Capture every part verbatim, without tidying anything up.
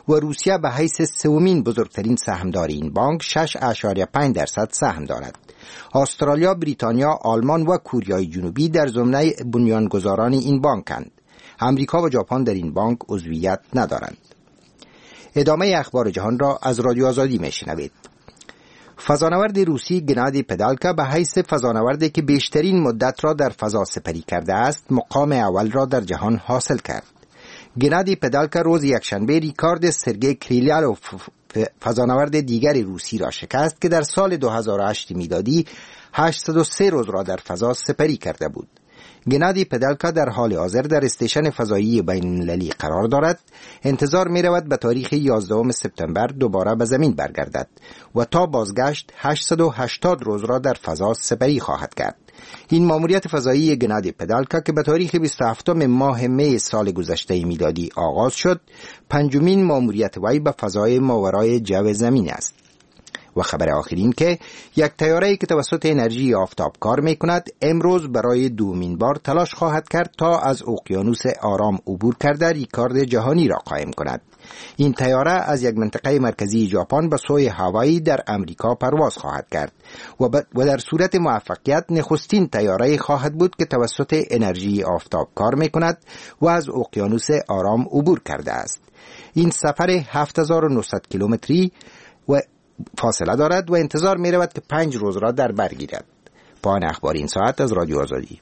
و روسیه به حیث سومین بزرگترین سهامدار این بانک شش اشاریه پنج درصد سهم دارد. استرالیا، بریتانیا، آلمان و کوریای جنوبی در زمره بنیانگذاران این بانکند. امریکا و ژاپن در این بانک عضویت ندارند. ادامه اخبار جهان را از رادیو آزادی میشنوید. فضانورد روسی گنادی پدالکا به حیث فضانوردی که بیشترین مدت را در فضا سپری کرده است، مقام اول را در جهان حاصل کرد. گنادی پدالکا روز یکشنبه ریکارد سرگئی کریلیالوف فضانورد دیگر روسی را شکست که در سال دو هزار و هشت میلادی هشتصد و سه روز را در فضا سپری کرده بود. گنادی پدالکا در حال حاضر در استیشن فضایی بین المللی قرار دارد. انتظار می رود به تاریخ یازدهم سپتامبر دوباره به زمین برگردد و تا بازگشت هشتصد و هشتاد روز را در فضا سپری خواهد کرد. این ماموریت فضایی گنادی پدالکا که به تاریخ بیست و هفتم ماه می سال گذشته میلادی آغاز شد، پنجمین ماموریت وی به فضای ماورای جو زمین است. و خبر آخرین که یک طیاره‌ای که توسط انرژی آفتاب کار می‌کند امروز برای دومین بار تلاش خواهد کرد تا از اقیانوس آرام عبور کرده ریکارد جهانی را قائم کند. این طیاره از یک منطقه مرکزی ژاپن به سوی هاوایی در امریکا پرواز خواهد کرد و, و در صورت موفقیت نخستین طیاره خواهد بود که توسط انرژی آفتاب کار می‌کند و از اقیانوس آرام عبور کرده است. این سفر هفت هزار و نهصد کیلومتری و فاصله دارد و انتظار می رود که پنج روز را در بر گیرد. پایان اخبار این ساعت از رادیو آزادی.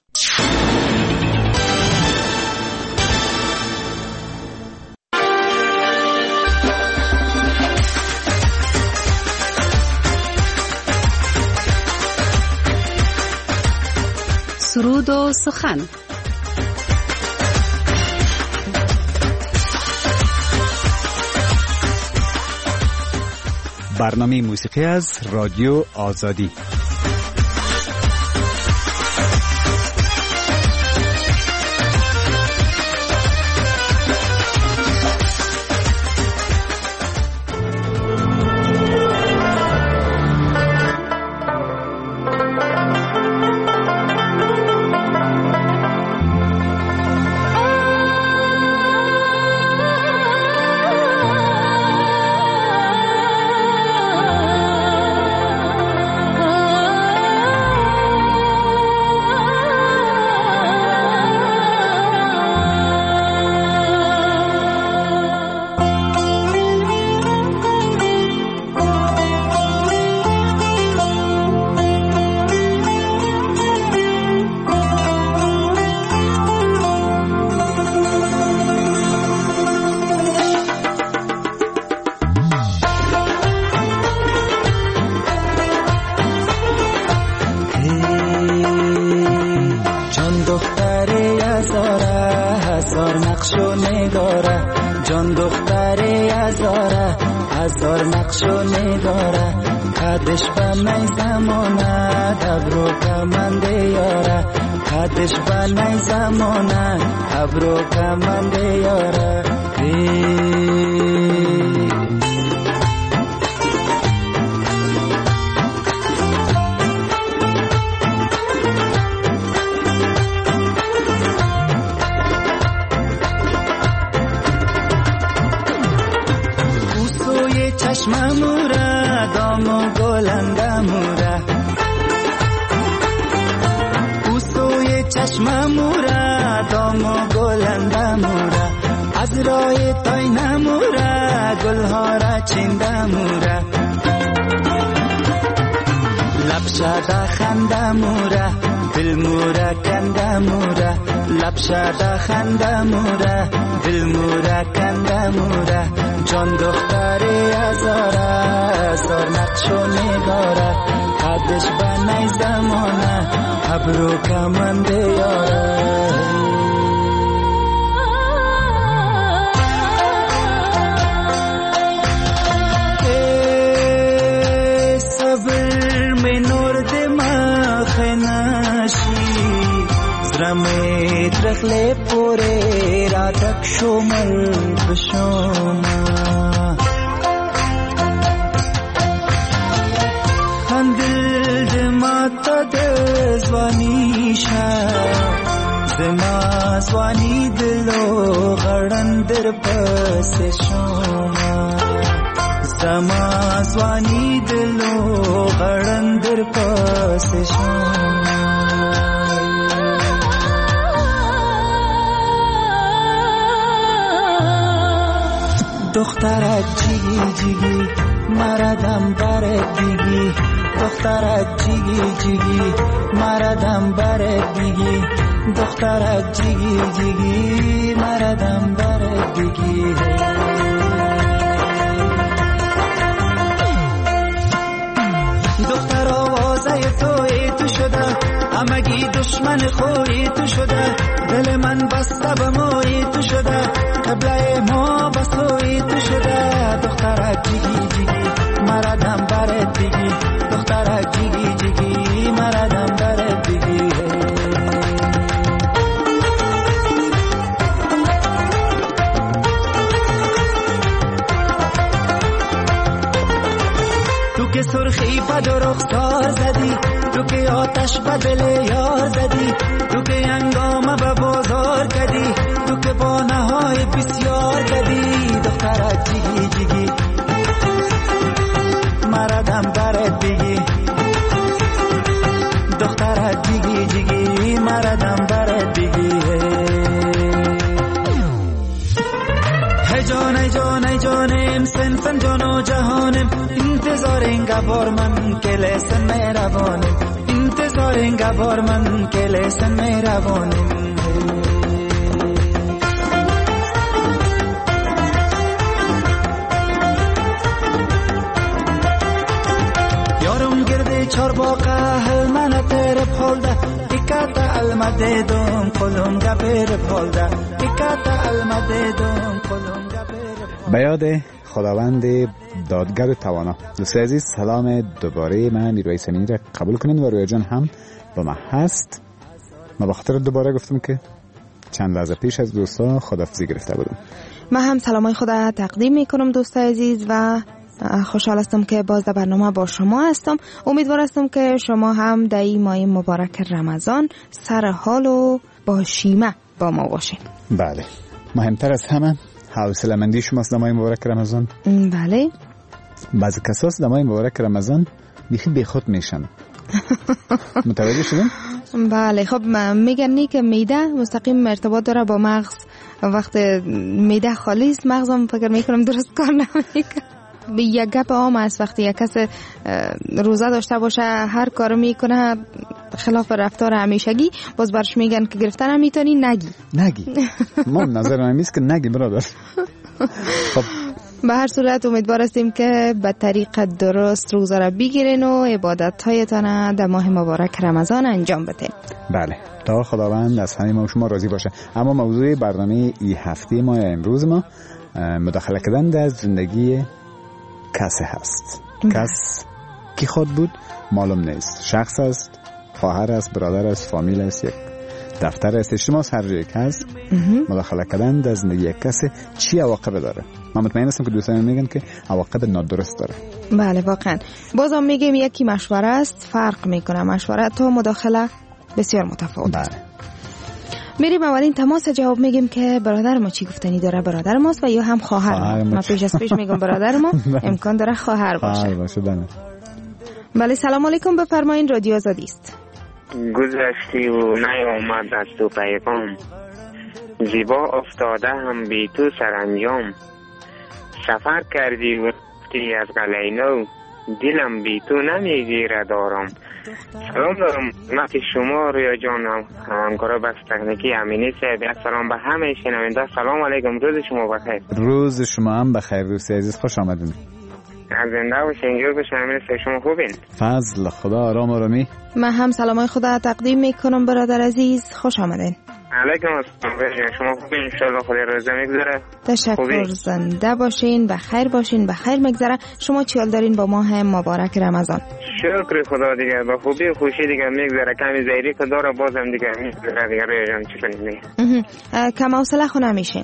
سرود و سخن. برنامه موسیقی از رادیو آزادی. رخله پوره را تک شمل بشوما هندل دماتا دزوانی شا زما زوانی دلو غرندر پس پاس شما زمازوانی دلو غړن در پاس شما دخترک جیگی جیگی مردم برد دیگی دخترک جیگی جیگی مردم برد دیگی دخترک جیگی جیگی مردم برد دیگی دختر آوازه توی تو شده همگی دشمن خوی تو شده دل من بسته به موی تو شده قبله ما بسوی تو شده دخترک جیگی جیگی مردم برد دیگی دخترک جیگی جیگی مردم برد دیگی تو که سرخی پد و رخسار زدی تو که آتش به دل یار زدی تو که انگام به بازار کدی تو که با نهای بسیار کدی دخترک جیگی جیگی مردم برد دیگی دخترک جیگی جیگی مردم برد دیگی ای جان ای جان ای جانم سنفن جان و جهانم انتظار اینگه بار من که لسن مهربانم انتظار اینگه بار من که لسن مهربانم یارم گرده چار باقه هل من تر پولده اکتا المده دوم کلوم گبر پولده اکتا المده دوم کلوم گبر به یاد خداوند دادگر و توانا. دوستان عزیز سلام دوباره، من میرویس امینی را قبول کنین و رویا جان هم با من هست. ما با خاطر دوباره گفتم که چند لحظه پیش از دوستا خداحافظی گرفته بودم. من هم سلامای خدا تقدیم میکنم دوستان عزیز و خوشحال هستم که باز در برنامه با شما هستم. امیدوار هستم که شما هم در این ماه مبارک رمضان سر حال و با شیمه با ما باشین. بله، مهمتر از همه حوصله مندی شماست در ماه مبارک رمضان. بله، بعضی کساس در ماه مبارک رمضان بیخی بیخود میشن. متوجه شدین؟ بله، خب میگن نی که میده مستقیم ارتباط داره با مغز. وقت میده خالی است مغزم فکر میکنم درست کار نمیکنه. یک گپ عام است وقتی یک کس روزه داشته باشه هر کارو میکنه خلاف رفتار همیشگی، باز برش میگن که گرفتن هم میتونی نگی نگی ما نظر همیست که نگی برادر. خب به هر صورت امیدوار هستیم که به طریق درست روزه را بگیرین و عبادت هایتان در ماه مبارک رمضان انجام بدین. بله، تا خداوند از همه ما شما راضی باشه. اما موضوع برنامه ای هفته ما یا امروز ما مداخله کردن در زندگی کسی هست. کس کی خود بود معلوم نیست، شخص است، خواهر است، برادر است، فامیل است، یک دفتر است، اجتماع است، هر جایی که هست مداخله کردن در زندگی کسی چی عواقب داره. من مطمئن هستم که دوستان میگن که عواقب نادرست داره. بله واقعا. بازم میگیم یکی مشوره است فرق میکنه، مشوره تا مداخله بسیار متفاوت. بله. میریم اولین تماس جواب میگیم که برادر ما چی گفتنی داره، برادر ماست و یا هم خواهر ما. ما پیش از پیش میگم برادر ما، امکان داره خواهر باشه. خواهر باشه. بله. بله سلام علیکم، بفرمایین، رادیو آزادی است. گذشتی و نیامد از تو پیغام، زیبا افتاده هم بی تو سرانجام. سفر کردی و رفتی از قلعه، دلم بی تو نمیگیرد آرام. سلام دارم خدمت شما رویا جان، همکارا بس تکنیکی امینی صاحب. سلام به همه شنونده، سلام علیکم، روز شما بخیر. روز شما هم بخیر دوست عزیز، خوش آمدین. از زنده و شنگیر بشن. امین صاحب شما خوبین؟ فضل خدا، آرام آرامی. من هم سلامای خدا تقدیم میکنم برادر عزیز، خوش آمدین. علیکم السلام، شما خوبین؟ انشالله خدا روزه میگذره. تشکر، زنده باشین، بخیر باشین، بخیر میگذره. شما چی حال دارین با ماه مبارک رمضان؟ شکر خدا دیگه با خوبی و خوشی دیگه میگذره. کمی زیری که داره بازم دیگه میگذره دیگه. روی جان چی کنیم دیگه؟ کم حوصله خو نمیشین؟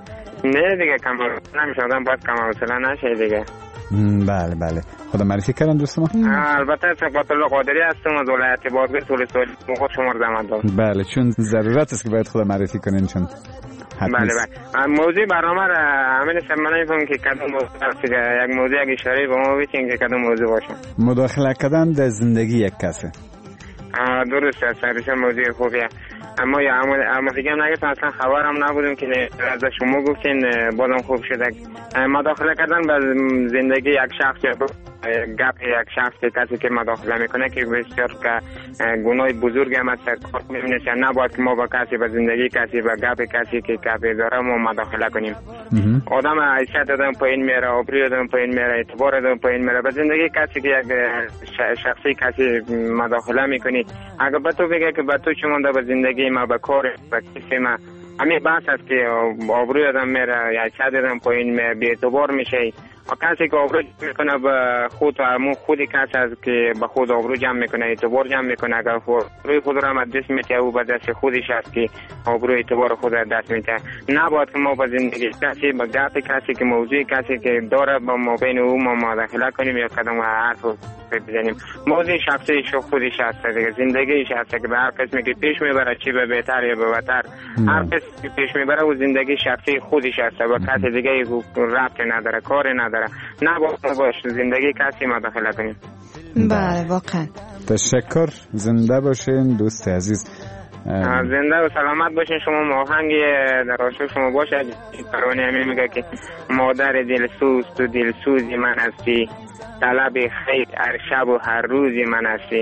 نه دیگه کم حوصله نمیشه، آدم باید کم حوصله نشه دیگه. بله بله، خدا معرفی کردن دوست ما. البته صفات الله قادری هستم از ولایت بابل طول سال موقع شما رو زمان دارم. بله، چون ضرورت است که باید خدا معرفی کنین، چون حتمی بله است. بله. موضوع برنامه را همین سمنه می‌کنم که کدوم موضوع است که یک موضوع یک اشاره به ما بتین که کدوم موضوع باشه. مداخله کردن در زندگی یک کسی. درست است، سرش موضوع خوبیه. اما یا اما دیگه هم نگفتم، اصلا خبرم نبودم که از شما گفتین بازم خوب شده. مداخله کردن به زندگی یک شخص یا گپ یک شخص کسی که مداخله میکنه که بسیار که گناه بزرگ هم است. کار می‌نشه نباید که ما با کسی به زندگی کسی به گپ کسی که گپ داره ما مداخله کنیم. آدم حیثیت آدم پایین میره، آبروی آدم پایین میره، اعتبار آدم پایین میره. به زندگی کسی که یک شخصی کسی مداخله میکنی، اگه به تو بگه که به تو چه مونده به زندگی ما، به کار به کسی ما، همین بحث است که آبروی آدم میره، حیثیت آدم پایین میره، بی اعتبار میشه. و کسی که آبرو میکنه به خود و همون خودی کسی است که به خود آبرو جمع میکنه، اعتبار جمع میکنه. اگر آبروی خود را دست میته او به دست خودش است که آبرو اعتبار خود را دست میته. نباید که ما به زندگی کسی به گپ کسی که موضوع کسی که داره با ما بین او ما مداخله کنیم یا کدام حرف بزنیم. موضوع شخصی شو خودش است دیگه، زندگیش است که به هر قسمی که پیش میبره چی به بهتر یا به بدتر، هر قسمی که پیش میبره و زندگی شخصی خودش است و کسی دیگه ربطی نداره، کاری نداره. نباید باش زندگی کسی مداخله کنیم. بله واقعا. تشکر، زنده باشین دوست عزیز. زنده و سلامت باشین. شما آهنگ در عاشق شما باشه. پروانه همین میگه که مادر دلسوز تو دلسوزی من هستی، طلب خیر هر شب و هر روزی من هستی.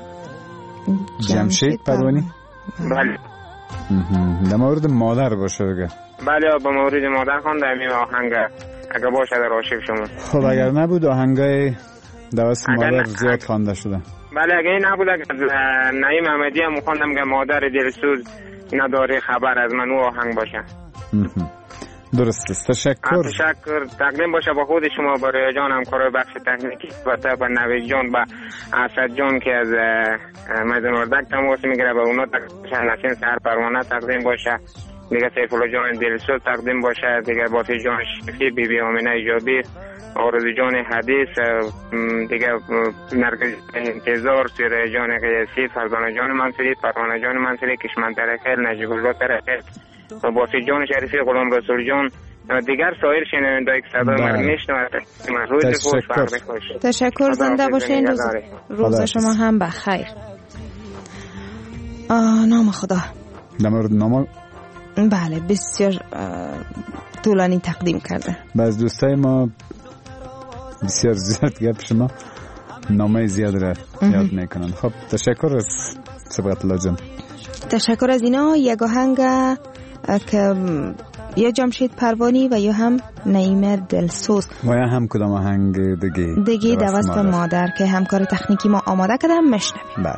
جمشید پروانی؟ بله. در مورد مادر باشه بگه. بله به مورد مادر خونده همین آهنگ اگه باشه در عاشق شما. خب اگر نبود آهنگای دوست مادر زیاد خوانده شده. بله اگه این نبود اگر نعیم احمدی هم خواندم که مادر دلسوز نداری خبر از من، او آهنگ باشه. درست است. تشکر. تشکر. تقدیم باشه با خود شما، با رویا جان همکار بخش تکنیکی و با نوید جان و اسد جان که از میدان اردک تماس میگیره، با اونا تقدیم نسین سهر پروانه تقدیم باشه، دیگه سیف الله جان دلسوز تقدیم باشه، دیگه باسی جان شفی، بی بی آمینه ایجابی، آرزو جان حدیث، دیگه نرگس انتظار، سیره جان قیاسی، فرزانه جان منصوری، پروانه جان منصوری، کشمن ترخیل، نجیب الله ترخیل و باسی جان شریفی، غلام رسول جان و دیگر سایر شنونده‌ای که صدای ما میشنوند. روز خوش، وقت خوش. تشکر، زنده باشین. روز, روز شما هم بخیر. نام خدا. در مورد نام بله بسیار طولانی تقدیم کرده. بعض دوستای ما بسیار زیاد گپ شما نامه زیاد را یاد میکنن. خب تشکر از سبقت الله جان. تشکر از اینا. یک آهنگ که یا جمشید پروانی و یا هم نعیم دلسوز و یا هم کدام آهنگ دیگه دیگه دوست مادر. مادر که همکار تکنیکی ما آماده کردم مشنویم. بله.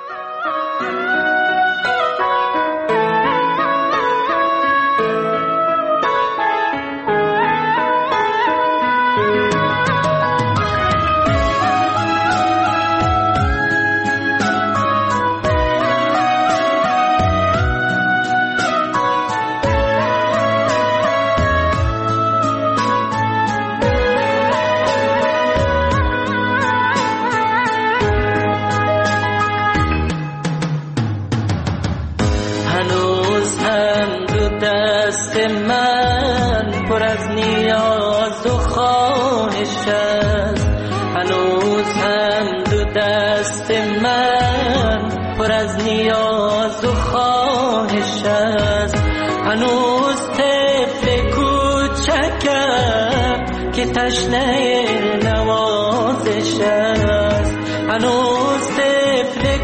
تشنه نوازش است، هنوز طفل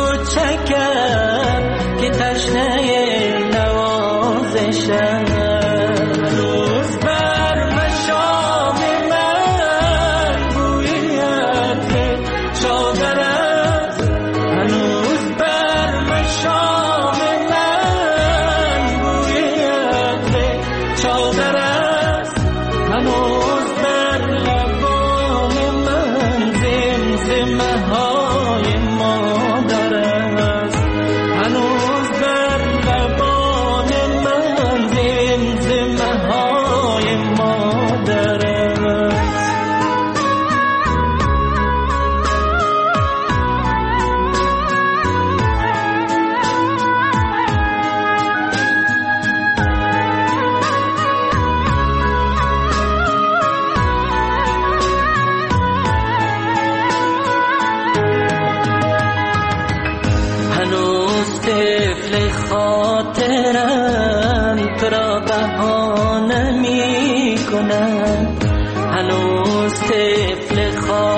کوچکم که تشنه نوازش است. هنوز بر مشام من بوی عطر چادر است، هنوز بر مشام من بوی عطر چادر است، هنوز هنوز طفل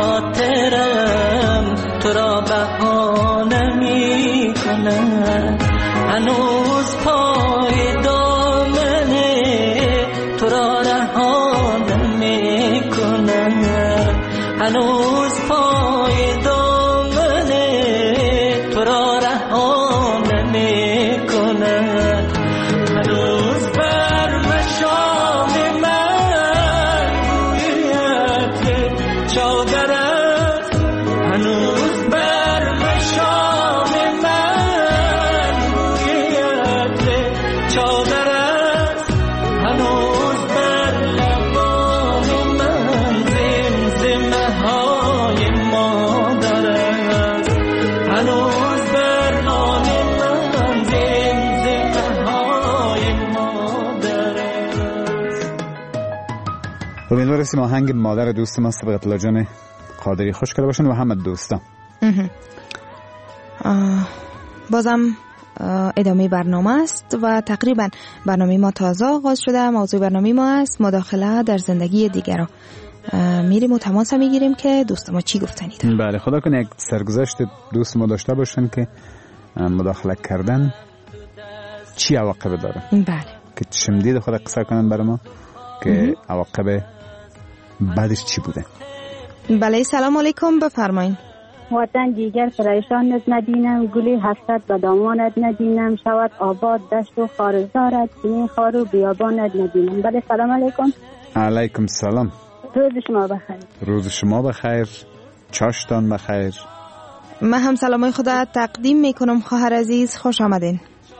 خاطرم تو را بهانه می کنم، هنوز پای دامنه تو را رهانه می کنم، هنوز پای دامنه تو را رهانه می کنم، هنوز بر مشام من بویت چادر است، هنوز بر مشام من بویت چادر است، هنوز بر لبان من زمزمه های مادر است، هنوز بر آن من زمزمه های مادر است. امیدوار هستیم آهنگ مادر دوست ما سبقت الله جان قادری خوش کرده باشن و همه دوستان. آه، بازم آه، ادامه برنامه است و تقریبا برنامه ما تازه آغاز شده. موضوع برنامه ما است مداخله در زندگی دیگران. میریم و تماس میگیریم که دوست ما چی گفتنید. بله، خدا کنه یک سرگذشت دوست ما داشته باشن که مداخله کردن چی عواقب داره. بله، که شمدید خدا قصه کنن برای ما که عواقب بعدش چی بوده. بله، سلام علیکم، بفرمایید. وطن دیگر پریشانت ندینم، گلی حسرت به دامانت ندینم، شود آباد دشت و خارزارت، چنین خار و بیابانت ندینم. بله، سلام علیکم. علیکم سلام. روز شما بخیر. روز شما بخیر، چاشتان بخیر. من هم سلامای خدا تقدیم میکنم خواهر عزیز، خوش آمدین.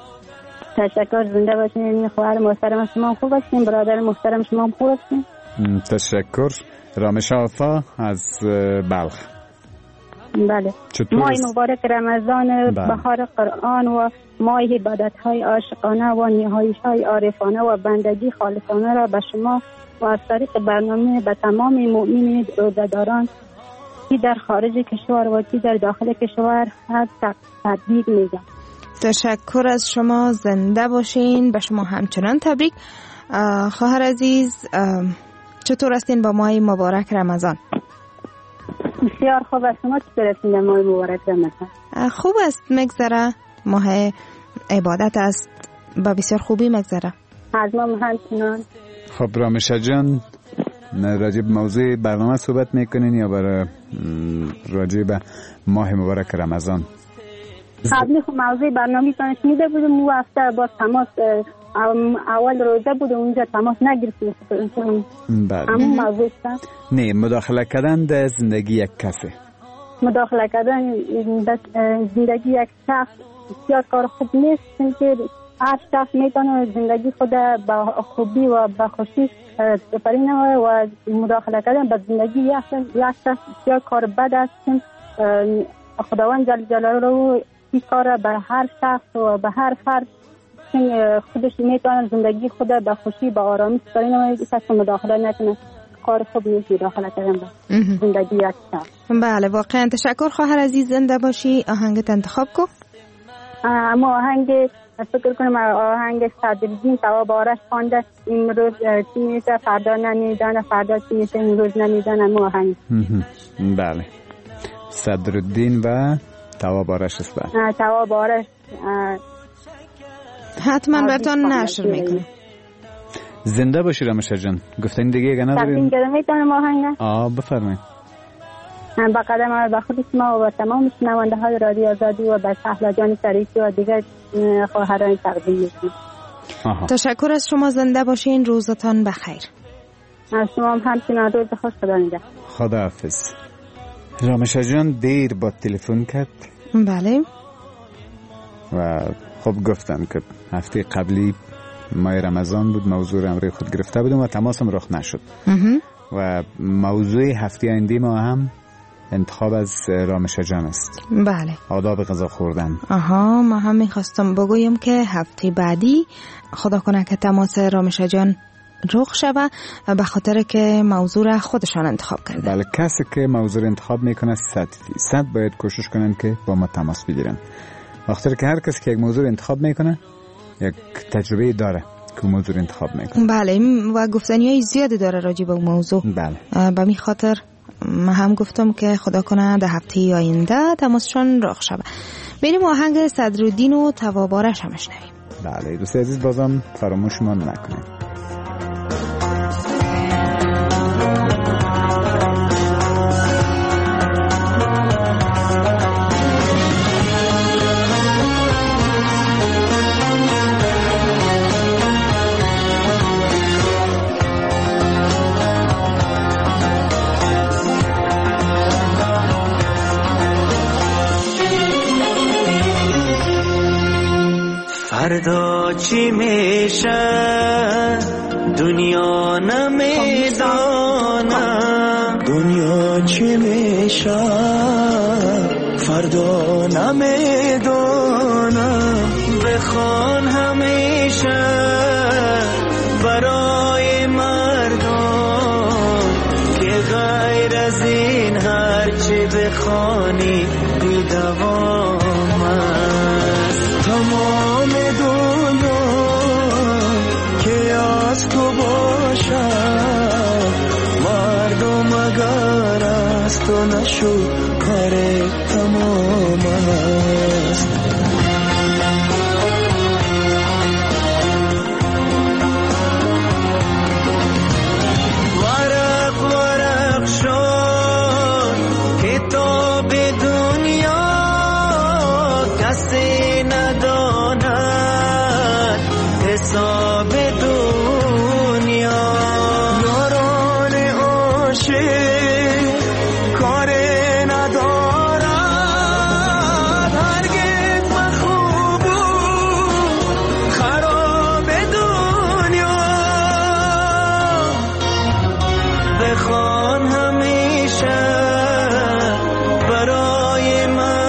تشکر، زنده باشین. خواهر محترم شما خوب هستین؟ برادر محترم شما خوب هستین؟ تشکر. رامش آفا از بلخ. بله، چطور ماه است؟ مبارک رمضان، بله. بهار قرآن و ماه عبادت‌های عاشقانه و نیایش‌های عارفانه و بندگی خالصانه را به شما و از طریق برنامه به تمام مؤمنین روزه‌داران کی در خارج کشور و کی در داخل کشور هر تبریک میگم. تشکر از شما، زنده باشین. به شما همچنان تبریک. خواهر عزیز، چطور هستین با ماه مبارک رمضان؟ بسیار خوب است. شما چطور هستین ماه مبارک رمضان؟ خوب است، مگذره. ماه عبادت است، با بسیار خوبی مگذره. از ما همچنان. خب رامشه جان، راجع به موضوع برنامه صحبت میکنین یا برای راجع به ماه مبارک رمضان؟ قبلی خب موضوع برنامه تان شنیده بودم و هفته با تماس اول روزه بود اونجا تماس نگرفتیم. بله. همون موضوع است. نه، مداخله کردن در زندگی یک کسی. مداخله کردن در زندگی یک شخص بسیار کار خوب نیست، چون هر شخص میتونه زندگی خود با خوبی و با خوشی سپری نماید و مداخله کردن به زندگی یک شخص بسیار کار بد است، چون خداوند جل جلاله این کار به هر شخص و به هر فرد خودش میتونه زندگی خود به خوشی به آرامی سپری نماید. این کسی مداخله نکنه، کار خوب نیست مداخله کردن به زندگی یک شخص. بله، واقعا تشکر خواهر عزیز، زنده باشی. آهنگت انتخاب کن. اما آهنگ فکر کنم آهنگ صدرالدین ثواب آرش خوانده، امروز چی میشه فردا نمیدانه، فردا چی میشه امروز نمیدانه. اما آهنگ بله، صدرالدین و ثواب آرش است. بله، ثواب آرش حتما براتون نشر میکنه. زنده باشی رامشه جان. گفتن دیگه اگه ندارین تقدیم میتونم آهنگ؟ آه بفرمایید. با قدم به خود شما و تمام شنونده های رادیو آزادی و به سهلا جان شریفی و دیگر خواهران تقدیم میکنم. تشکر از شما، زنده باشین. روزتان بخیر. از شما هم همچنان روز خوش. خدا نگهدار. خداحافظ. رامشه جان دیر با تلفن کرد. بله. و خب گفتم که هفته قبلی ماه رمضان بود، موضوع امروز خود گرفته بودم و تماسم رخ نشد. و موضوع هفته آینده ما هم انتخاب از رامشه جان است. بله، آداب غذا خوردن. آها، ما هم میخواستم بگویم که هفته بعدی خدا کنه که تماس رامشه جان رخ شود به خاطر که موضوع را خودشان انتخاب کرده. بله، کسی که موضوع انتخاب میکنه صد فیصد باید کوشش کنن که با ما تماس بگیرن. بخاطر که هر کسی که یک موضوع انتخاب میکنه یک تجربه داره که موضوع انتخاب میکنه. بله و گفتنی های زیادی داره راجع به موضوع. بله. به می خاطر من هم گفتم که خدا کنه در هفته آینده تماسشان رخ شود. بریم آهنگ صدرالدین و توابارش هم شنویم. بله دوست عزیز بازم فراموش ما نکنید. فردا چی میشه دنیا نمیدانم، دنیا چی میشه فردا نمیدانم. بخوان همیشه برای مردم که غیر از این هرچی بخوانی بی دوام است. تمام دنیا که از تو باشد مردم اگر از تو نشد کار تمام است. ورق ورق شد کتاب دنیا کسی نداند حساب دنیا. یاران عاشق کار ندارد هرگز مخوب خراب دنیا. بخوان همیشه برای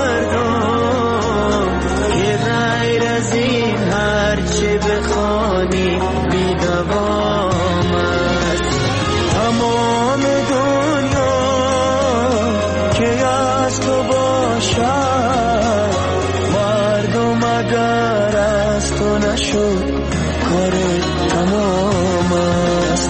مردم که غیر از این هرچی بخوانی بی دوام است. تمام دنیا که از تو باشد مردم اگر از تو نشد کار تمام است.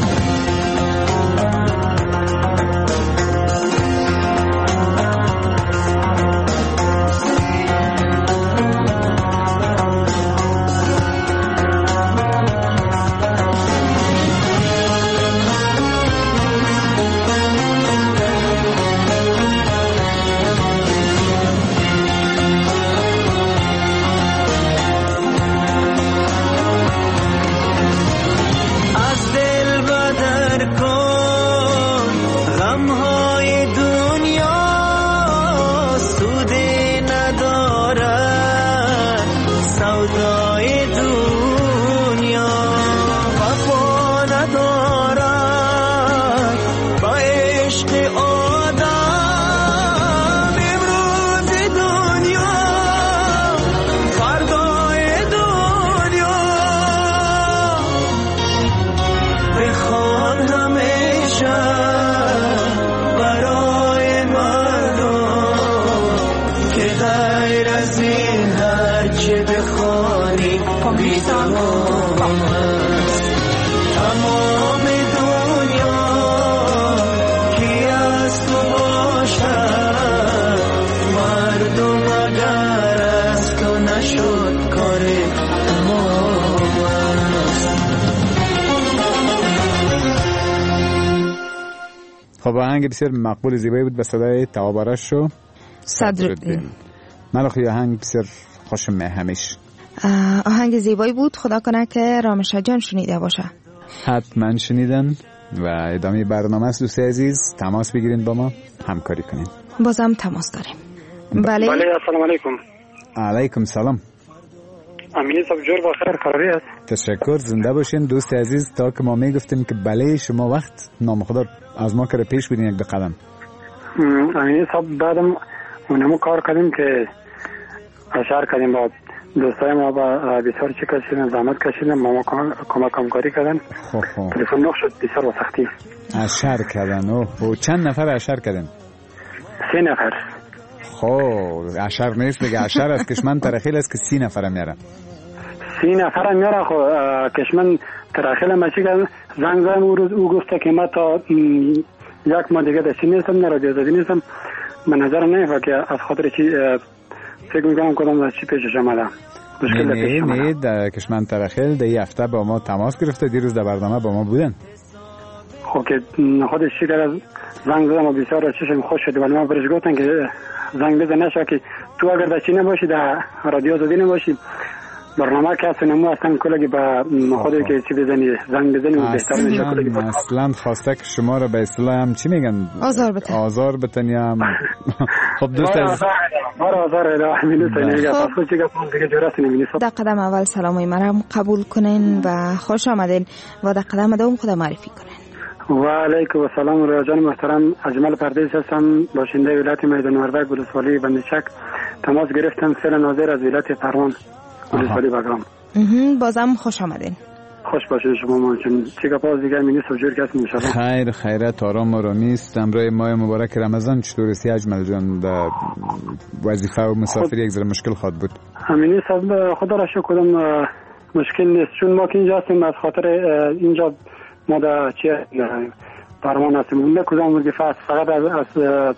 خب آهنگ بسیار مقبول زیبایی بود به صدای توابارش شو صدرالدین. من خیلی آهنگ بسیار خوشم همیش. آهنگ زیبایی بود. خدا کنه که رامشا جان شنیده باشه. حتما شنیدن و ادامه برنامه است. دوست عزیز تماس بگیرین با ما همکاری کنین. بازم تماس داریم. بله بله السلام علیکم. علیکم سلام. امینی صاحب جور بخیر خبری است. تشکر زنده باشین دوست عزیز. تا که ما میگفتیم که بله شما وقت نامخدا از ما کرده پیش برین یک دو قدم. امینی صاحب بعدم اونمو کار کردیم که اشار کردیم با دوستای ما با بسیار چی کشیدن زحمت کشیدن ما کمک همکاری کردن. خب خب تلفن نخ شد بسیار و سختی. اشار کردن اوه چند نفر اشار کردن؟ سه نفر. خب اشار نیست بگه اشار است کشمن ترخیل است که سی نفر میارن. سی نفر میاره خو کشمن تراخیل ماشی زنگ زدم او روز او گفته که ما تا یک ماه دیگه دستی نیستم نه رادیو زدی نیستم. من نظر نمیفه که از خاطر چی فکر میکنم کدام از چی پیشش آمده. مشکل پیش آمده. نه نه کشمن تراخیل در این هفته با ما تماس گرفته، دیروز در برنامه با ما بودن. خب که خودش چی کرد زنگ زدم و بسیار چشم خوش شد ولی من برش گفتن که زنگ بزن نشه که تو اگر دستی نباشی در رادیو زدی نباشی برنامه که اصلا نمو اصلا کلگی با خودی که چی بزنی زنگ بزنی و بهتر میشه کلگی با اصلا خواسته که شما رو به اصطلاح هم چی میگن آزار بتن آزار بتن یا هم خب دوست از بار آزار ادا همینو سنیگه پس خود چیگه پون دیگه جرست نمینی در قدم اول سلامای مرم قبول کنین و خوش آمدین و در قدم دوم خود معرفی کنین. و علیکم السلام و جان محترم اجمل پردیس هستم، باشنده ولایت میدان وردک ولسوالی بندشک. تماس گرفتم فعلا ناظر از ولایت پروان ولسوالی بگرام. بازم خوش آمدین. خوش باشید شما مانچون چیکار پاس دیگه می نیست و جور کس میشه. خیر خیرت آرام و رامیست. امروز ماه مبارک رمضان چطور است اجمل جان؟ در وظیفه و مسافری یک ذره مشکل خواهد بود. همین صاحب خدا را شکر کدام مشکل نیست چون ما که اینجا هستیم از خاطر اینجا ما در چه پروان هستیم نه کدام وظیفه است فقط از, از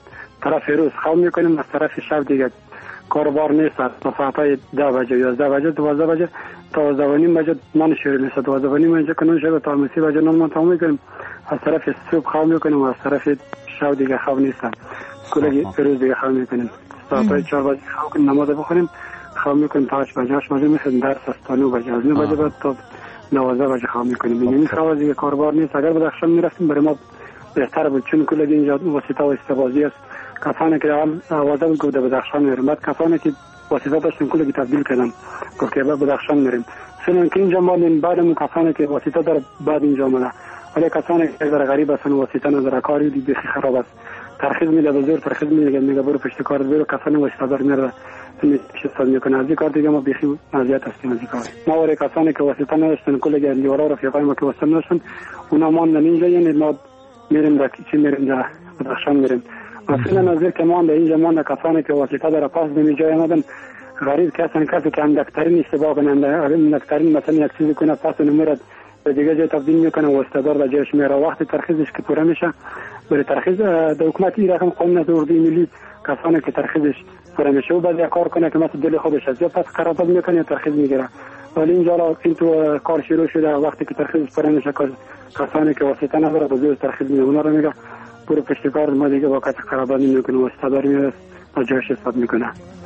طرف روز خواب میکنیم از طرف شب دیگه کاربار نیست. تا ساعتای ده بجه یازده بجه دوازده بجه تا دوازده و نیم بجه نان شروع میشه دوازده و نیم بجه کنون شب تا سی بجه نان ما تمام میکنیم. از طرف صبح خواب میکنیم و از طرف شب دیگه خواب نیست کلگی روز دیگه خواب میکنیم. ساعتای چهار بجه خواب کنیم نماز بخونیم خواب میکنیم تا هشت بجه هشت بجه میخوایم درس است تا نه بجه از نه بجه بعد تا دوازده بجه خواب میکنیم. این خواب دیگه کاربار نیست. اگر بدخشان میرفتیم برای ما بهتر بود چون کلگی اینجا واسطه و استبازی است. کسانی که اول آوازه بود گفت بدخشان میریم بعد کسانی که واسطه داشتن کلگی تبدیل کردن گفت که بدخشان میریم. سنن که اینجا مالین بعدمون کسانی که واسطه داره بعد اینجا آمده ولی کسانی که در غریب هستن واسطه نداره کاری دیگه خراب است. ترخیص میده بزرگ ترخیص میده میگه برو پشت کار برو کسانی واسطه دار میره میشه سال میکنه. از این کار دیگه ما بیخی اذیت هستیم از این کار. ما ولی کسانی که واسطه نداشتن کلگی لیورا رفیقای ما که واسطه نداشتن اونا ماندن اینجا یعنی ما میریم در چی میریم در بدخشان میریم. مثلا نظر که ما در اینجا ما در کسانی که واسطه داره پاس به جای آمدن غریب کسانی کسی که اندکترین اشتباه کنند اندکترین مثلا یک چیزی کنه پاس نمیرد به دیگه جای تبدیل میکنه واسطه دار در جایش میره. وقتی ترخیصش که پوره میشه برای ترخیص در حکومت این رقم قانون اردوی ملی کسانی که ترخیصش پوره میشه و بعد یک کار کنه که مثلا دل خودش است یا پس قرارداد میکنه یا ترخیص میگیره. ولی اینجا این تو کار شروع شده وقتی که ترخیصش پوره میشه کسانی که واسطه نداره بزرگ ترخیص میگیره اونا رو میگه برو پشت کار ما دیگه با کسی قرارداد نمیکنه و استاداری میرس و جایش استاد میکنه.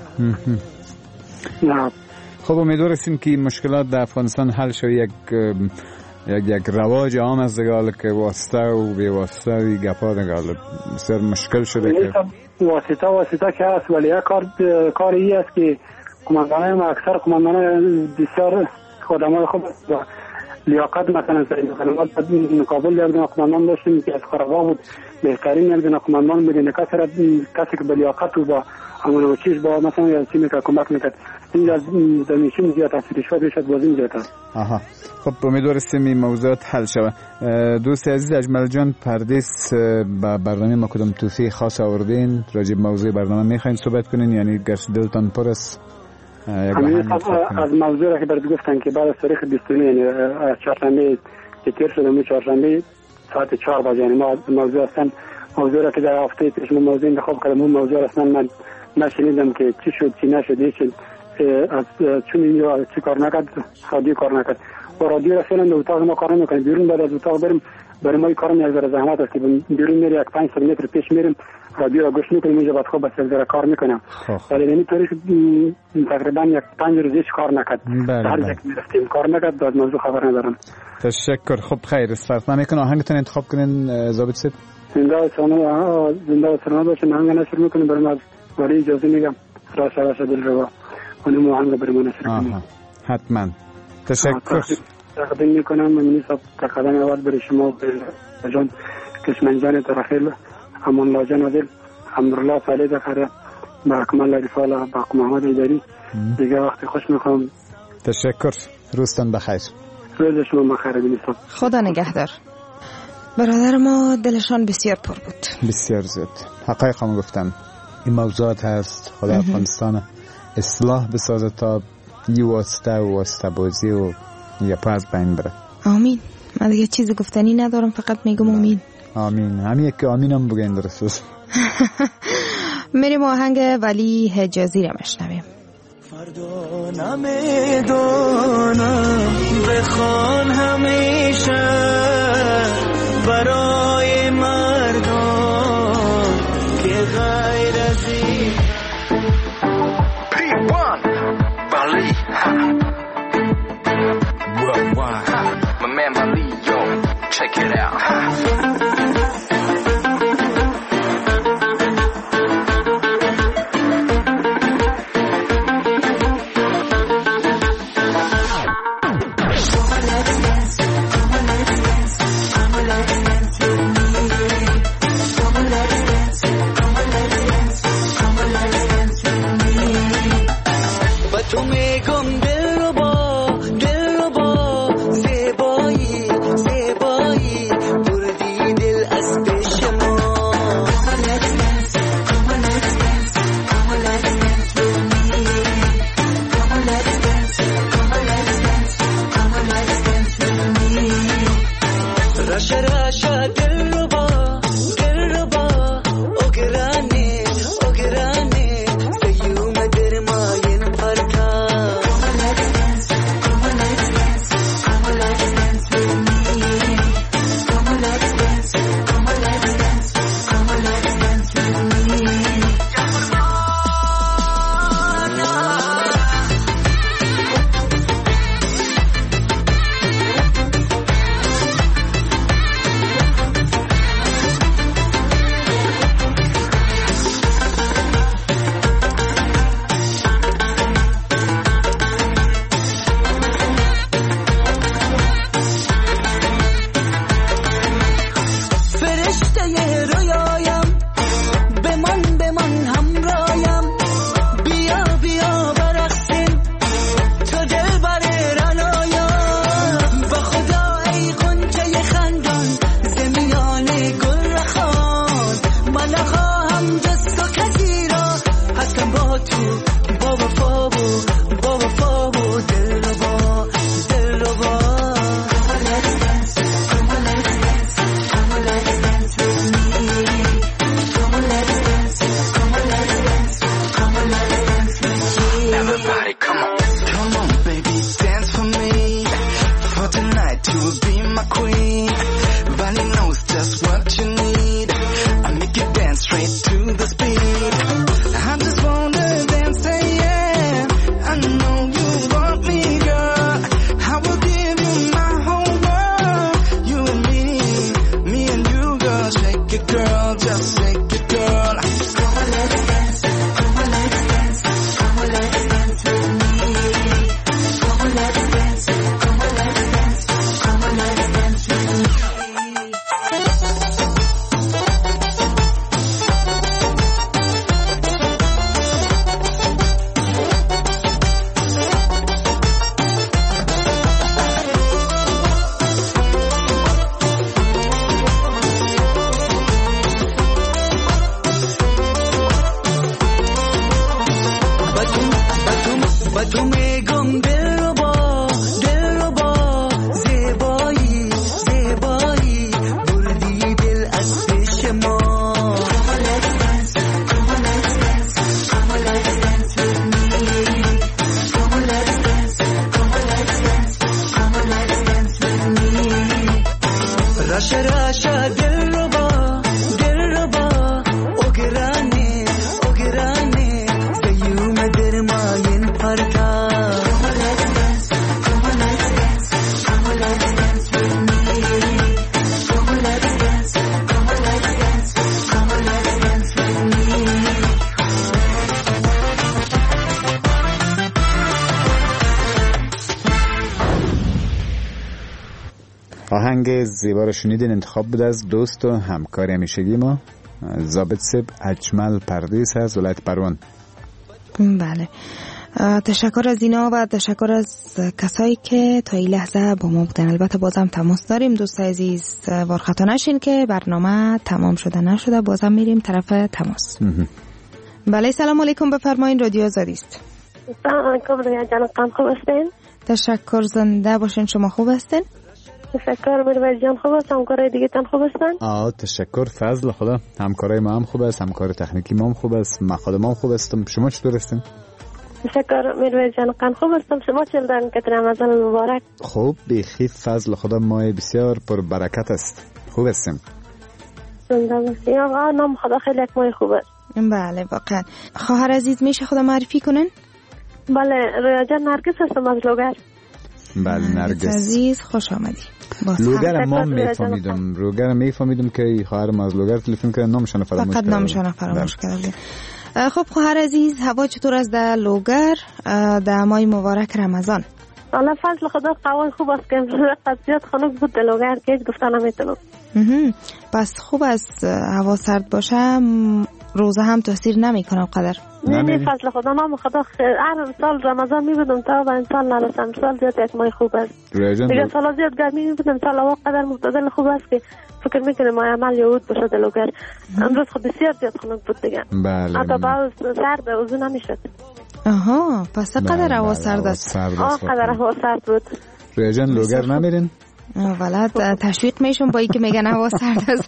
نه خب امیدواریم که این مشکلات در افغانستان حل شد. یک یک یک رواج عام از دگال که واسطه و بی واسطه و گپا دگال بسیار مشکل شده که واسطه واسطه که هست ولی یک کار کاری است که کماندانای ما اکثر کماندانای بسیار خدمات خوب لیاقت مثلا سعی خدمات مقابل یک کماندان داشتیم که از خرابا بود بهترین یک کماندان بود. کسی را کسی که به لیاقت و با همون چیز با مثلا یا چی میکرد کمک میکرد اینجا دانشین زیاد تاثیرش شد شد بازی زیاد است. آها خب امیدوارم این موضوعات حل شود. دوست عزیز اجمل جان پردیس با برنامه ما کدام توصیه خاص آوردین راجع به موضوع برنامه میخواین صحبت کنین یعنی گرس دلتان پر است؟ همین از موضوع را که برات گفتن که بعد از تاریخ بیست و نه یعنی چهارشنبه که تیر شده می چهارشنبه ساعت چهار بجه یعنی ما موضوع هستن موضوع را که در هفته پیش من موضوع انتخاب کردم اون موضوع اصلا من نشنیدم که چی شد چی نشد چی از چون اینجا چی کار نکرد رادیو کار نکرد و رادیو را فعلا در اتاق ما کار نمیکنیم بیرون بعد از اتاق بریم برای ما این کار یک ذره زحمت است که بیرون میری یک پنج متر پیش میریم رادیو را گوش میکنیم اینجا بعد خوب بس یک ذره کار میکنم ولی یعنی طوری تقریبا یک پنج روز هیچ کار نکرد هر یک میرفتیم کار نکرد بعد موضوع خبر ندارم. تشکر. خب خیر استفاده من میکنم آهنگتون انتخاب کنین ضابط صاحب. زنده و سلامت زنده و سلامت باشین. آهنگ نشر میکنیم برای ما ولی اجازه میگم راست راست دل روا اون آهنگ برای ما نشر کنیم حتما. تشکر. تقدیم میکنم من صاحب تقدیم اول برای شما به جان کشمن جان ترخیل امان الله جان عادل حمدالله صالح دخره با اکمال رفاله با محمد ایداری دیگه وقتی خوش میخوام. تشکر. روزتان بخیر. روز شما بخیر بینید. خدا نگهدار. برادر ما دلشان بسیار پر بود بسیار زیاد. حقایق هم گفتن این موضوعات هست. خدا افغانستان اصلاح بسازه تا یه واسطه و واسطه بازی و یه پا از بین بره. آمین. من دیگه چیزی گفتنی ندارم، فقط میگم آمین. آمین. همین یک آمینم بگین درست. میریم آهنگ ولی حجازی رو بشنویم. فردا نمیدونم بخوان همیشه برای مردم که غیر از این پی وان Bali worldwide my man Bali yo check it out آهنگ زیبا رو شنیدین، انتخاب بود از دوست و همکار همیشگی ما ضابط سب اجمل پردیس از ولایت پروان. بله، تشکر از اینا و تشکر از کسایی که تا این لحظه با ما بودن. البته بازم تماس داریم دوستای عزیز، وارخطا نشین که برنامه تمام شده نشده، بازم میریم طرف تماس. بله، سلام علیکم، بفرمایین، رادیو آزادی است. سلام علیکم رویا جان، خان خوب هستین؟ تشکر، زنده باشین. شما خوب هستین؟ تشکر میرویس جان، خوب هستم. همکارای دیگه تان خوب هستن؟ آه تشکر، فضل خدا. همکارای ما هم خوب است، همکار تکنیکی ما هم خوب است، ما خودم هم خوب هستم. شما چطور هستین؟ تشکر میرویس جان، خان خوب هستم. شما چه دارین که رمضان مبارک؟ خوب، بیخی فضل خدا، ماه بسیار پر برکت است. خوب هستیم. زنده باشین. آقا نام خدا خیلی یک ماه خوب است. بله واقعا. خواهر عزیز میشه خدا معرفی کنن؟ بله رویا جان، نرگس هستم از لوگر. بله نرگس عزیز، خوش آمدی. لوگر ما میفهمیدم، لوگر میفهمیدم که خواهرم از لوگر تلفن کرد، نامشان فراموش کردم. فقط نامشان فراموش کردم. خب خواهر عزیز، هوا چطور است در لوگر در ماه مبارک رمضان؟ الله فضل خدا قوای خوب است که قضیات خنک بود در لوگر که گفتن نمیتونم. پس خوب است هوا سرد باشه، روزه هم تاثیر نمیکنه قدر. نه نه فضل خدا، نام خدا هر سال رمضان میبودم تا به این سال نرسم. سال زیاد یک ماه خوب است دیگه، سال زیاد گرمی میبودم، سال هوا قدر معتدل خوب است که فکر میکنه ماه عمل یهود باشه در لوگر. امروز خود بسیار زیاد خنک بود دیگه. بله حتی باز سرد وضو نمیشد. آها، پس قدر هوا سرد است. آه قدر هوا سرد بود. رویا جان لوگر نمیرین؟ ولد تشویق میشم با اینکه میگن هوا سرد است.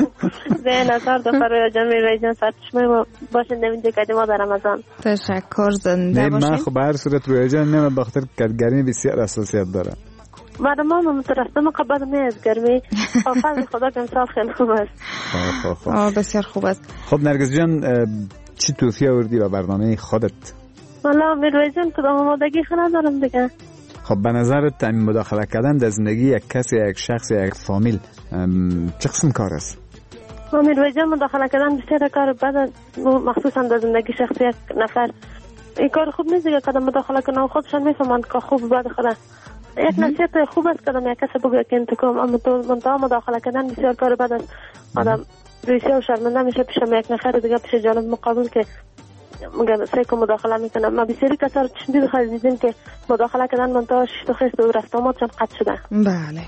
به نظر دختر رویا جان میرویس جان سرچشمه ما باشین نمیده که ما در رمضان. تشکر، زنده باشین. من خب هر صورت رویا جان نمه بخاطر گرمی بسیار اساسیت داره. بعد ما مترسم قبل میاد گرمی. فضل خدا که امسال خیلی خوب است. خب خب آه بسیار خوب است. خب نرگس جان، چی توصیه آوردی با برنامه خودت؟ والا میرویس جان کدام آمادگی خیلی ندارم دیگه. خب به نظرت این مداخله کردن در زندگی یک کسی، یک شخص، یک فامیل چه قسم کار است؟ میرویس جان مداخله کردن بسیار کار بد است، مخصوصا در زندگی شخصی یک نفر. این کار خوب نیست دیگه، کدام مداخله کنه خودشان میفهمند که خوب بد خدا. یک نصیحت خوب است کدام یک کسی بگه که انتقام، اما تو منتها مداخله کردن بسیار کار بد است. آدم ریسه و شرمنده میشه پیش یک نفر دیگه، پیش جانب مقابل که مگه سعی که مداخله میکنم. ما بسیاری کسا رو چندی بخواه دیدیم که مداخله کردن منتها شیست و خیست و رفت آمد چون قطع شده. بله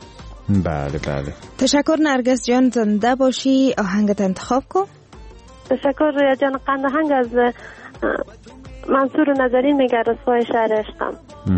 بله بله. تشکر نرگس جان، زنده باشی. آهنگت انتخاب کن. تشکر رویا جان. قند آهنگ از منصور نظری میگه رسوای شهر عشقم.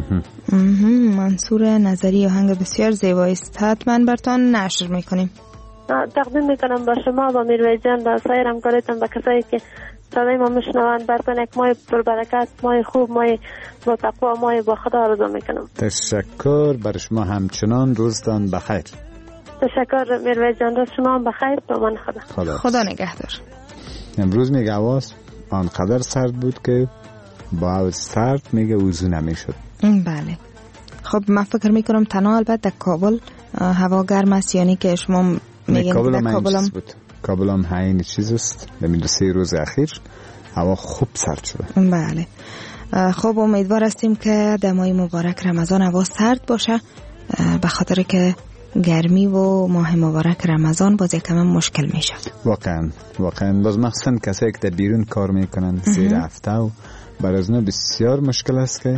منصور نظری آهنگ بسیار زیبایی است، حتما برتان نشر میکنیم. تقدیم میکنم با شما، با میرویس جان، با سایر همکارتان، با کسایی که صدای ما میشنوند. برتان یک ماه پربرکت، ماه خوب، ماه با تقوا، ماه با خدا آرزو میکنم. تشکر بر شما، همچنان روزتان بخیر. تشکر میرویس جان، روز شما هم بخیر. به امان خدا. خدا, خدا نگهدار. امروز میگه هواست آنقدر سرد بود که با سرد میگه وضو نمیشد. بله. خب من فکر میکنم تنها البته در کابل هوا گرم است، یعنی که شما میگین کابل در هم کابل هم بود. کابل هم همین چیز است. به دو سه روز اخیر هوا خوب سرد شده. بله. خب امیدوار هستیم که در ماه مبارک رمضان هوا سرد باشه، به خاطر که گرمی و ماه مبارک رمضان باز یکم مشکل میشه. واقعا واقعا باز مخصوصا کسایی که در بیرون کار میکنن زیر هفته و برای از بسیار مشکل است که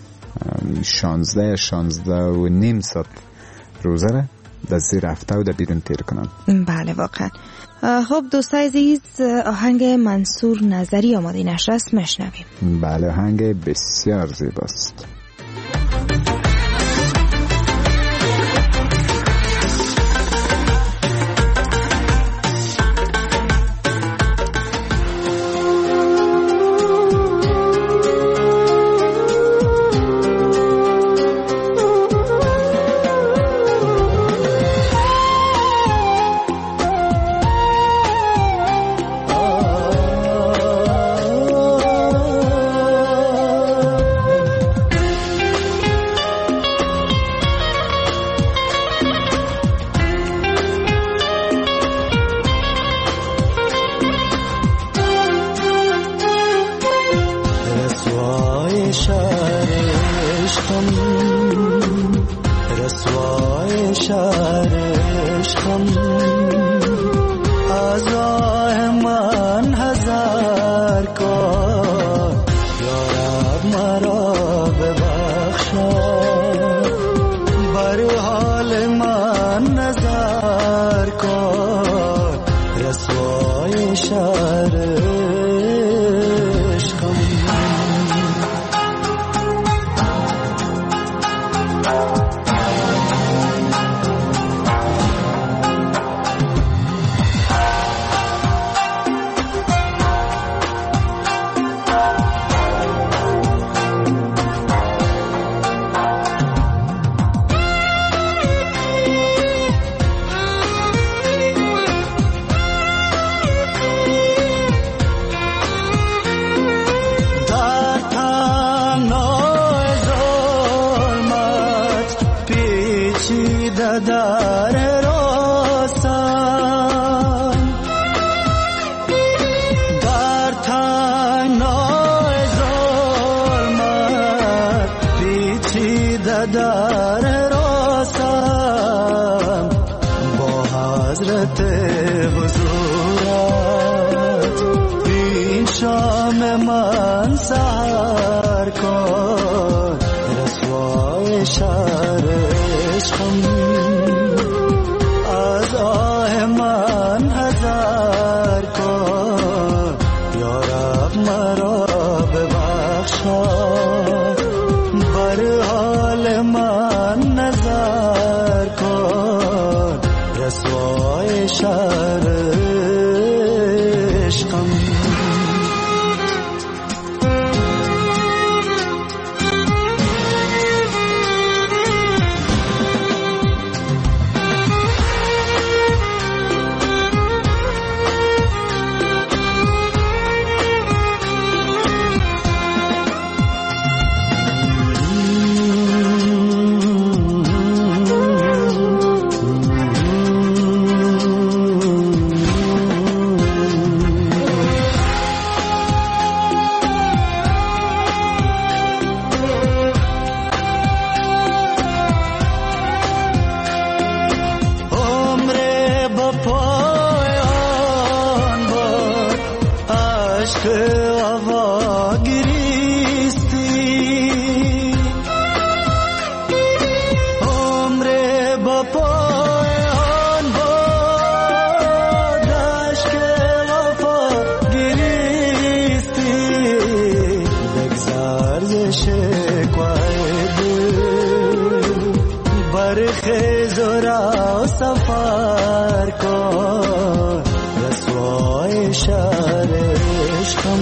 شانزده شانزده و نیم ساعت روزه را در زیر هفته و در بیرون تیر کنن. بله واقعا. خب دوستای عزیز، آهنگ منصور نظری آماده نشر است، میشنویم. بله آهنگ بسیار زیباست. عشق هوا گریستی عمر با پای آن باد عشق وفا گریستی بگذار ز شکوه دل برخیز و را سفر کن رسوای شهر عشقم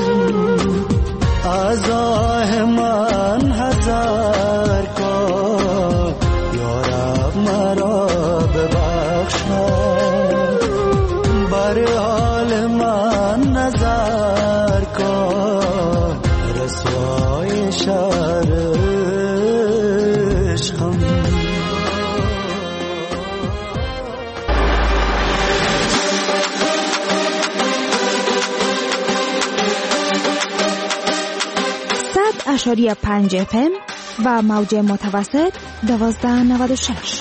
از آه من حذر کن یا رب مرا ببخش بر حال من نظر کن رسوای شهر عشقم. اشاری پنج اف ام و موج متوسط دوازده نود و شش.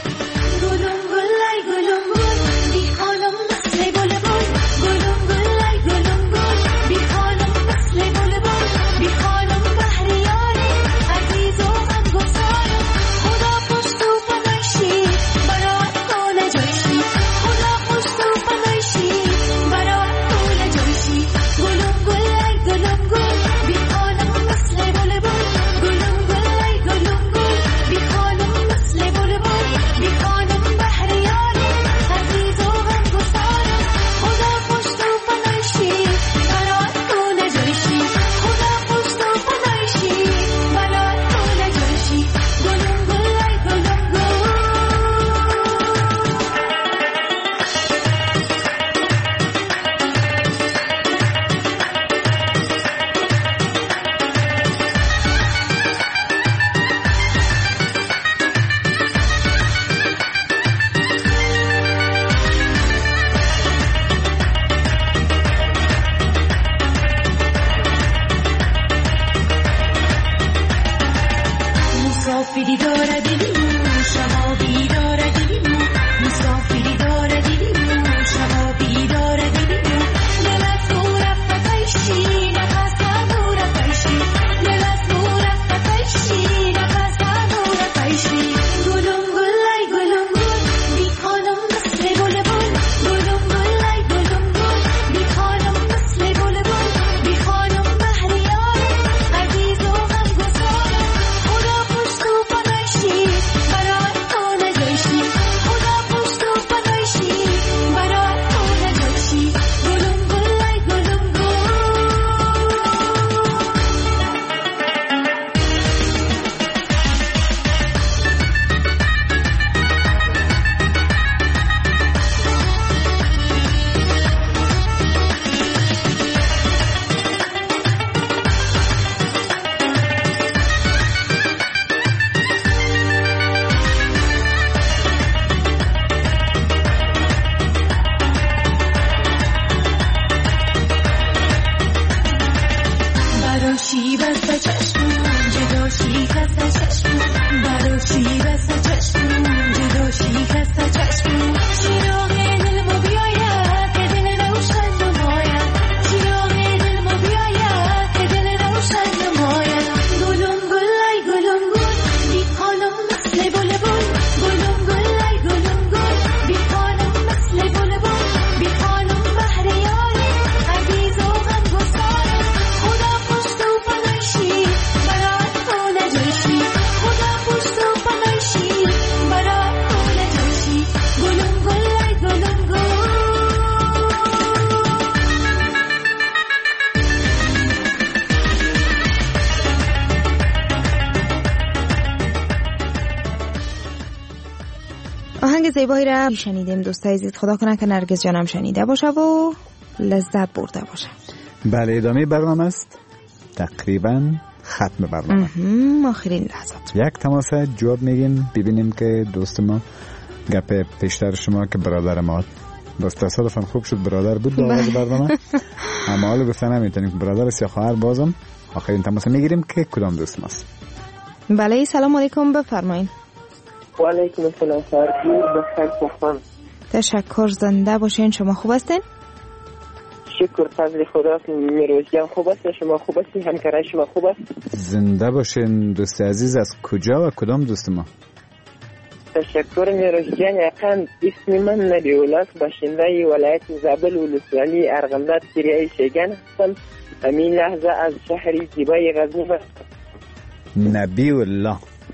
آهنگ زیبایی را شنیدیم دوستای عزیز. خدا کنه که نرگس جانم شنیده باشه و لذت برده باشه. بله ادامه برنامه است، تقریبا ختم برنامه، آخرین لحظات. یک تماسه جواب میگیم ببینیم که دوست ما گپ پیشتر شما که برادر ما دوست تصادفاً خوب شد برادر بود با آغاز برنامه، اما حالا گفتن نمیتونیم که برادر است یا خواهر. بازم آخرین تماسه میگیریم که کدام دوست ماست. بله سلام علیکم، بفرمایید. و علیکم السلام سرگیر بخیر خوبم. تشکر، زنده باشین. شما خوب هستین؟ شکر فضل خداست. میروز جان خوب است؟ شما خوب هستی؟ همکارای شما خوب است؟ زنده باشین دوست عزیز. از کجا و کدام دوست ما؟ تشکر میروز جان. یقین اسم من نبی‌الله است، باشنده ولایت زابل ولسوالی ارغنداب سریای شیگان هستم. همین لحظه از شهر زیبای غزنی هستم. نبی‌الله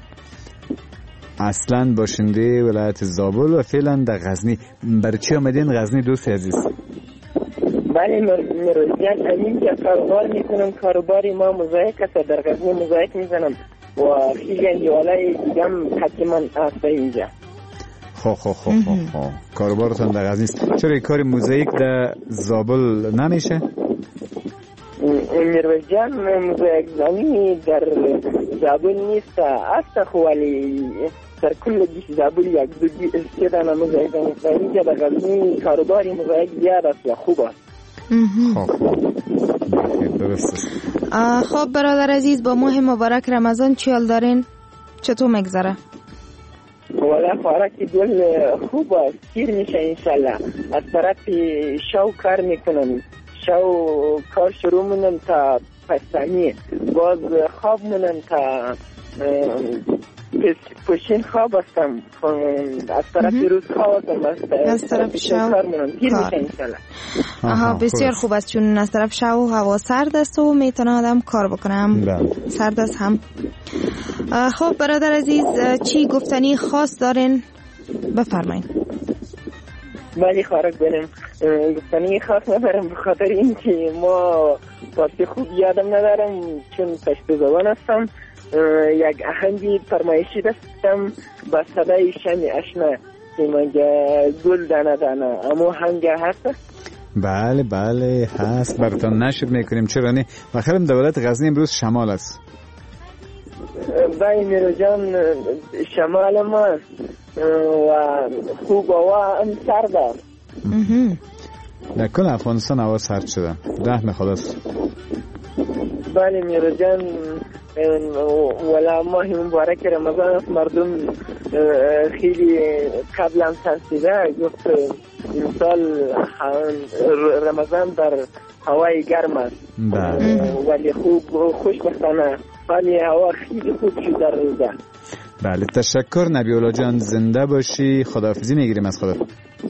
اصلا باشنده ولایت زابل و فعلا در غزنی. برای چی آمدین غزنی دوست عزیز؟ بله میروز جان، همین که کاروبار میکنم، کاروباری ما موزاییک است، در غزنی موزاییک میزنم و خیلی انجوالای دیگم حتما هست اینجا. خو خو خو خو خو کاروبارتان در غزنی است. چرا کار موزاییک در زابل نمیشه؟ میروز جان موزاییک زنی در زابل نیست، است خو ولی در کل دیش زابل یک دو سه دانه موزاییک زنی که در غزنی کاروباری موزاییک زیاد است و خوب است. خب برادر عزیز، با ماه مبارک رمضان چی حال دارین؟ چطور میگذره؟ والا خوراک دل خوب است، سیر میشه انشالله. از طرف شو کار میکنم، شو کار شروع مونم تا پستانی، باز خواب مونم تا پشین خواب هستم. از طرف روز خواب هستم، از طرف شو کار مونم سیر میشه انشالله. آها بسیار خوب است، چون از طرف شو هوا سرد است و میتونه آدم کار بکنم. سرد است هم. خب برادر عزیز، چی گفتنی خاص دارین؟ بفرمایید. ولی خارج بریم گفتنی خاص ندارم، به خاطر اینکه ما فارسی خوب یادم ندارم چون پشت زبان هستم. یک آهنگی فرمایشی داشتم با صدای شمی اشنا که مگه گل دانه دانه، اما هنگ هست؟ بله بله هست، براتون نشر میکنیم. چرا نه؟ بخیرم دولت غزنی امروز شمال است. بای میرو جان شمال ما و خوب و ام سرد است. در کل افغانستان هوا سرد شده. رحم خداست. بله میرو جان، ولا ماه مبارک رمضان است. مردم خیلی قبل هم ترسیده گفت امسال رمضان در هوای گرم است، ولی خوب خوشبختانه ولی هوا خیلی خوب شد در روزه. بله تشکر نبی‌الله جان، زنده باشی. خداحافظی میگیریم از خودت.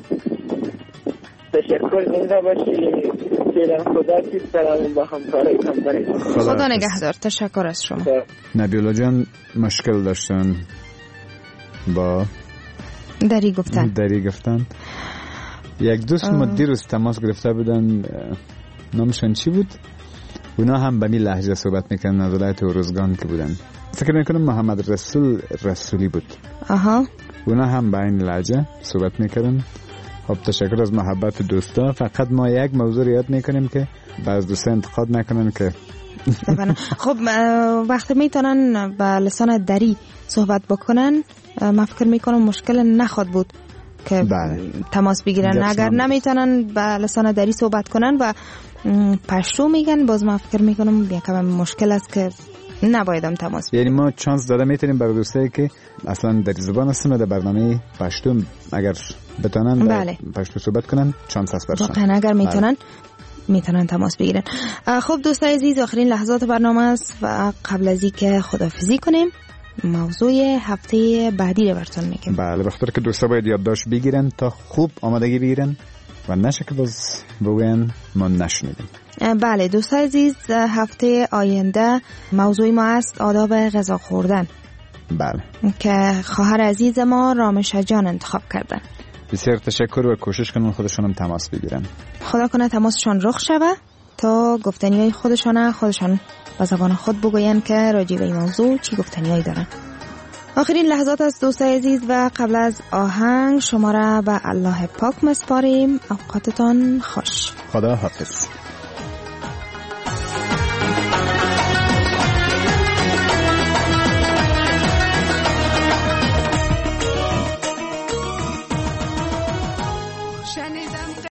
تشکر، زنده باشی. فعلا خدا کی سلام با همکارای کمتری. خدا نگهدار. تشکر از شما. نبی‌الله جان مشکل داشتن با دری گفتن دری گفتن یک دوست ما دیروز تماس گرفته بودن، نامشون چی بود؟ اونا هم به می لهجه صحبت میکنن، از ولایت اروزگان که بودن. فکر میکنم محمد رسول رسولی بود. آها. اونا هم به این لهجه صحبت میکنن. خب تشکر از محبت دوستا. فقط ما یک موضوع یاد میکنیم که بعض دوستا انتقاد نکنن که خب وقتی میتونن به لسان دری صحبت بکنن، من فکر میکنم مشکل نخواد بود که بله. تماس بگیرن. اگر نمیتونن به لسان دری صحبت کنن و پشتو میگن، باز من فکر میکنم یکم مشکل است که نبایدم تماس بگیرن. یعنی ما چانس داده میتونیم برای دوستایی که اصلا در زبان هستن در برنامه پشتو اگر بتونن بله. پشتو صحبت کنن چانس هست برشان. واقعا اگر میتونن بله. میتونن تماس بگیرن. خب دوستای عزیز، آخرین لحظات برنامه است و قبل از اینکه خداحافظی کنیم موضوع هفته بعدی رو براتون میگم. بله، بخاطر که دوستا باید یادداشت بگیرن تا خوب آمادگی بگیرن و نشه که باز بگن ما نشنیدیم. بله دوستای عزیز، هفته آینده موضوع ما است آداب غذا خوردن. بله، که خواهر عزیز ما رامش جان انتخاب کردن. بسیار تشکر و کوشش کنن خودشون هم تماس بگیرن. خدا کنه تماسشان رخ شود تا گفتنیای خودشان خودشان با زبان خود بگوین که راجع به این موضوع چی گفتنیایی دارن. آخرین لحظات از دوستای عزیز و قبل از آهنگ شما را به الله پاک مسپاریم. اوقاتتان خوش. خدا حافظ.